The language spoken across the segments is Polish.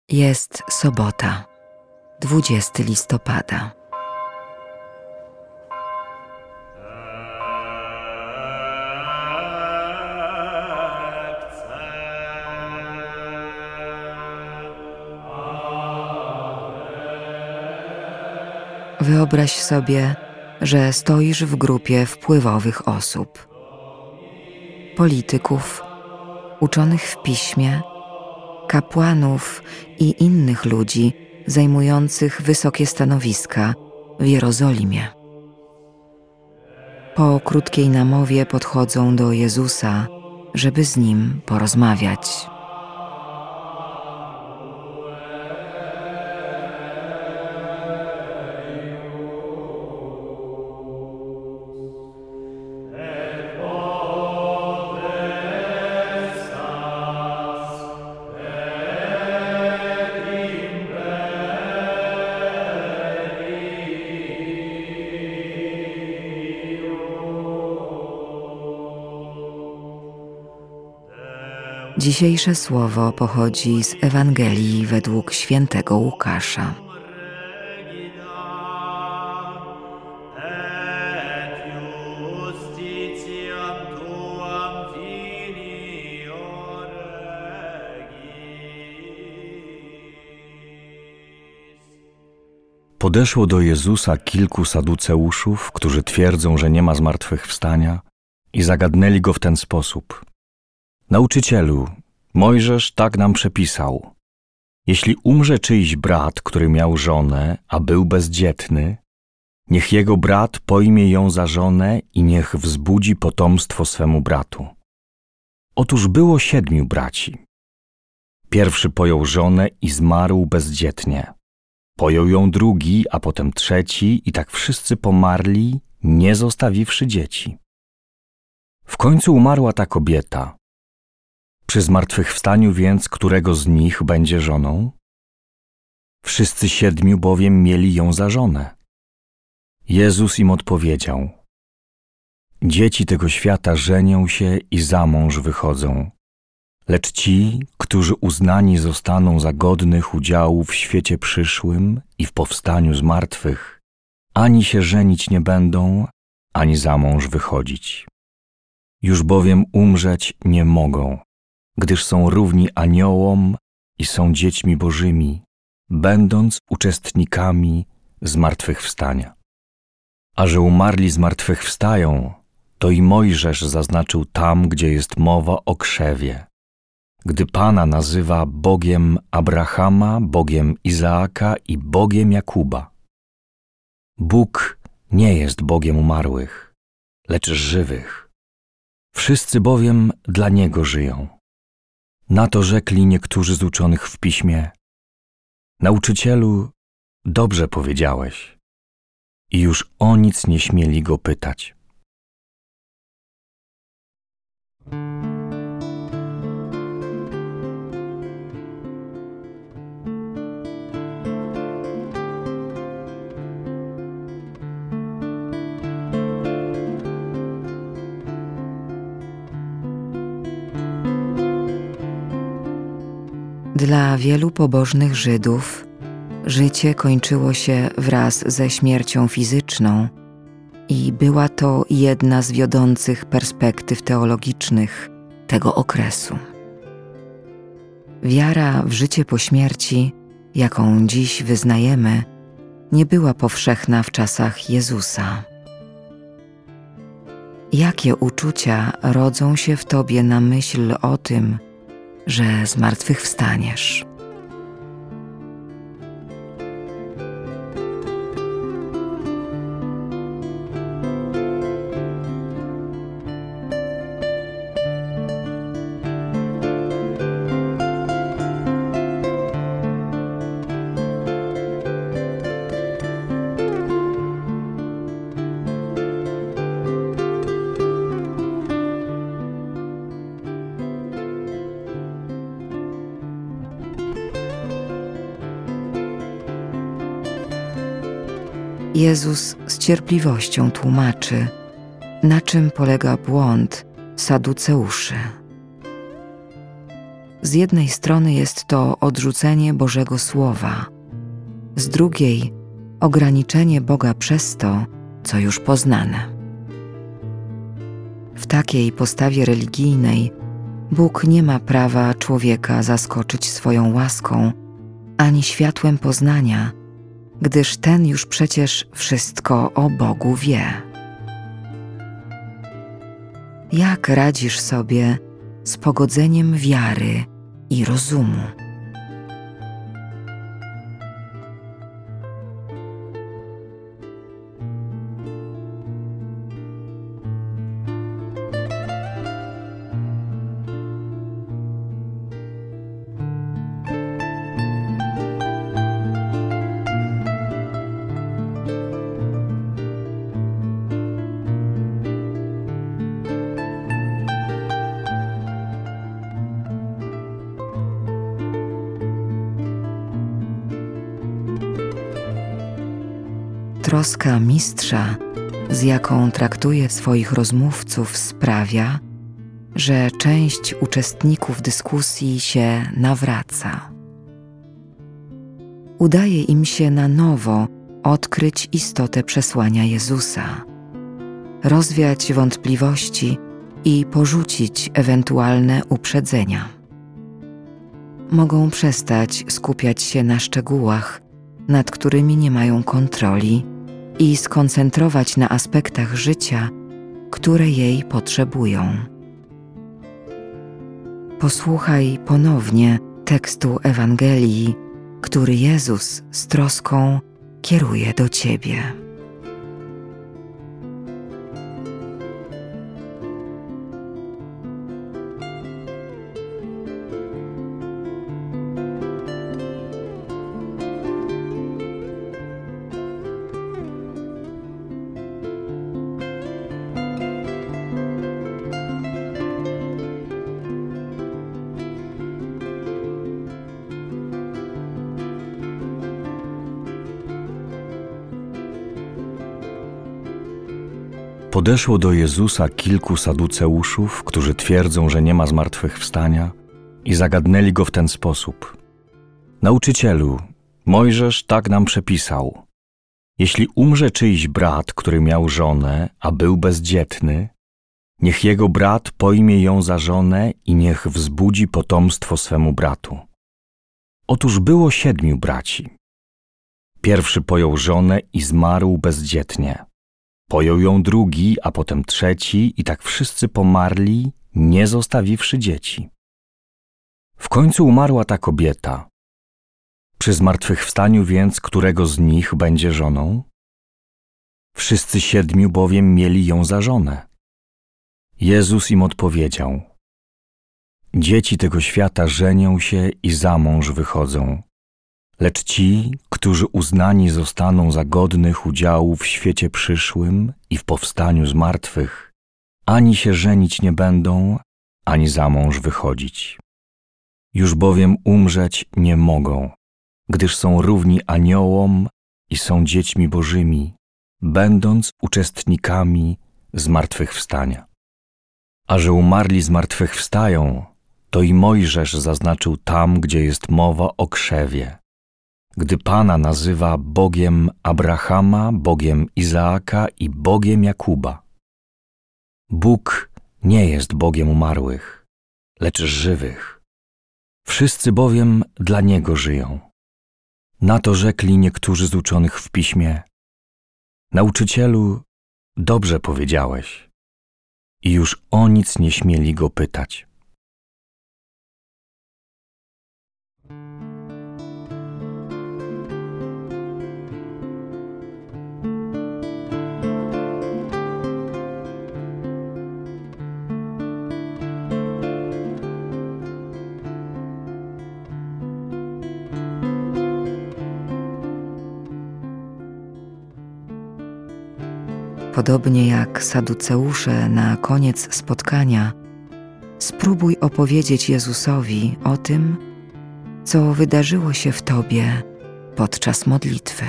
Jest sobota, 20 listopada. Wyobraź sobie, że stoisz w grupie wpływowych osób, polityków, uczonych w piśmie, kapłanów i innych ludzi zajmujących wysokie stanowiska w Jerozolimie. Po krótkiej namowie podchodzą do Jezusa, żeby z Nim porozmawiać. Dzisiejsze słowo pochodzi z Ewangelii według świętego Łukasza. Podeszło do Jezusa kilku saduceuszów, którzy twierdzą, że nie ma zmartwychwstania, i zagadnęli go w ten sposób: Nauczycielu, Mojżesz tak nam przepisał: jeśli umrze czyjś brat, który miał żonę, a był bezdzietny, niech jego brat pojmie ją za żonę i niech wzbudzi potomstwo swemu bratu. Otóż było 7 braci. Pierwszy pojął żonę i zmarł bezdzietnie. Pojął ją drugi, a potem trzeci, i tak wszyscy pomarli, nie zostawiwszy dzieci. W końcu umarła ta kobieta. Przy zmartwychwstaniu więc którego z nich będzie żoną? Wszyscy 7 bowiem mieli ją za żonę. Jezus im odpowiedział: dzieci tego świata żenią się i za mąż wychodzą, lecz ci, którzy uznani zostaną za godnych udziału w świecie przyszłym i w powstaniu z martwych, ani się żenić nie będą, ani za mąż wychodzić. Już bowiem umrzeć nie mogą, gdyż są równi aniołom i są dziećmi bożymi, będąc uczestnikami zmartwychwstania. A że umarli zmartwychwstają, to i Mojżesz zaznaczył tam, gdzie jest mowa o krzewie, gdy Pana nazywa Bogiem Abrahama, Bogiem Izaaka i Bogiem Jakuba. Bóg nie jest Bogiem umarłych, lecz żywych. Wszyscy bowiem dla Niego żyją. Na to rzekli niektórzy z uczonych w piśmie: Nauczycielu, dobrze powiedziałeś. I już o nic nie śmieli go pytać. Dla wielu pobożnych Żydów życie kończyło się wraz ze śmiercią fizyczną i była to jedna z wiodących perspektyw teologicznych tego okresu. Wiara w życie po śmierci, jaką dziś wyznajemy, nie była powszechna w czasach Jezusa. Jakie uczucia rodzą się w tobie na myśl o tym, że zmartwychwstaniesz? Jezus z cierpliwością tłumaczy, na czym polega błąd saduceuszy. Z jednej strony jest to odrzucenie Bożego Słowa, z drugiej ograniczenie Boga przez to, co już poznane. W takiej postawie religijnej Bóg nie ma prawa człowieka zaskoczyć swoją łaską ani światłem poznania, gdyż ten już przecież wszystko o Bogu wie. Jak radzisz sobie z pogodzeniem wiary i rozumu? Troska mistrza, z jaką traktuje swoich rozmówców, sprawia, że część uczestników dyskusji się nawraca. Udaje im się na nowo odkryć istotę przesłania Jezusa, rozwiać wątpliwości i porzucić ewentualne uprzedzenia. Mogą przestać skupiać się na szczegółach, nad którymi nie mają kontroli, i skoncentrować na aspektach życia, które jej potrzebują. Posłuchaj ponownie tekstu Ewangelii, który Jezus z troską kieruje do ciebie. Podeszło do Jezusa kilku saduceuszów, którzy twierdzą, że nie ma zmartwychwstania, i zagadnęli go w ten sposób: Nauczycielu, Mojżesz tak nam przepisał: jeśli umrze czyjś brat, który miał żonę, a był bezdzietny, niech jego brat pojmie ją za żonę i niech wzbudzi potomstwo swemu bratu. Otóż było 7 braci. Pierwszy pojął żonę i zmarł bezdzietnie. Pojął ją drugi, a potem trzeci, i tak wszyscy pomarli, nie zostawiwszy dzieci. W końcu umarła ta kobieta. Przy zmartwychwstaniu więc którego z nich będzie żoną? Wszyscy 7 bowiem mieli ją za żonę. Jezus im odpowiedział: Dzieci tego świata żenią się i za mąż wychodzą, lecz ci, którzy uznani zostaną za godnych udziału w świecie przyszłym i w powstaniu z martwych, ani się żenić nie będą, ani za mąż wychodzić. Już bowiem umrzeć nie mogą, gdyż są równi aniołom i są dziećmi bożymi, będąc uczestnikami zmartwychwstania. A że umarli zmartwychwstają, to i Mojżesz zaznaczył tam, gdzie jest mowa o krzewie, gdy Pana nazywa Bogiem Abrahama, Bogiem Izaaka i Bogiem Jakuba. Bóg nie jest Bogiem umarłych, lecz żywych. Wszyscy bowiem dla Niego żyją. Na to rzekli niektórzy z uczonych w Piśmie: Nauczycielu, dobrze powiedziałeś. I już o nic nie śmieli Go pytać. Podobnie jak saduceusze na koniec spotkania, spróbuj opowiedzieć Jezusowi o tym, co wydarzyło się w tobie podczas modlitwy.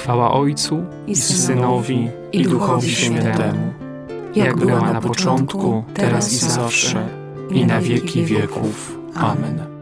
Chwała Ojcu i Synowi i Duchowi Świętemu, jak była na początku, teraz i zawsze, i na wieki wieków. Amen.